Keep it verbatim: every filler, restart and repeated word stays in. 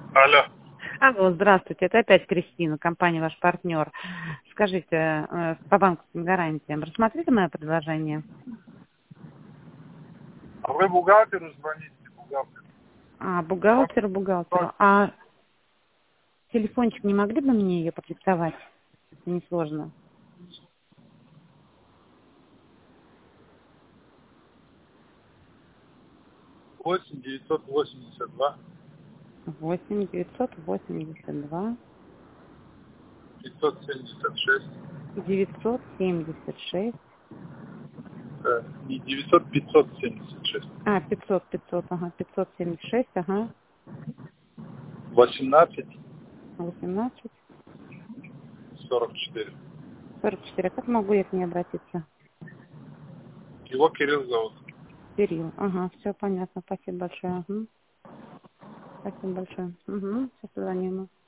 Алло. Алло, здравствуйте. Это опять Кристина, компания «Ваш партнер». Скажите, э, по банковским гарантиям, рассмотрели мое предложение? А вы бухгалтеру звоните, бухгалтер. А, бухгалтер, бухгалтеру. А телефончик не могли бы мне ее продиктовать, если не сложно? восемь девятьсот восемьдесят два восемь девятьсот восемьдесят два пятьсот семьдесят шесть. девятьсот семьдесят шесть. Э, не девятьсот, пятьсот семьдесят шесть. А, пятьсот, пятьсот, ага, пятьсот семьдесят шесть, ага, восемнадцать восемнадцать сорок четыре. сорок четыре. Как могу я к ней обратиться? Его Кирилл зовут. Кирилл, ага, все понятно, спасибо большое. Угу. Спасибо большое. Угу, сейчас позвоним ему.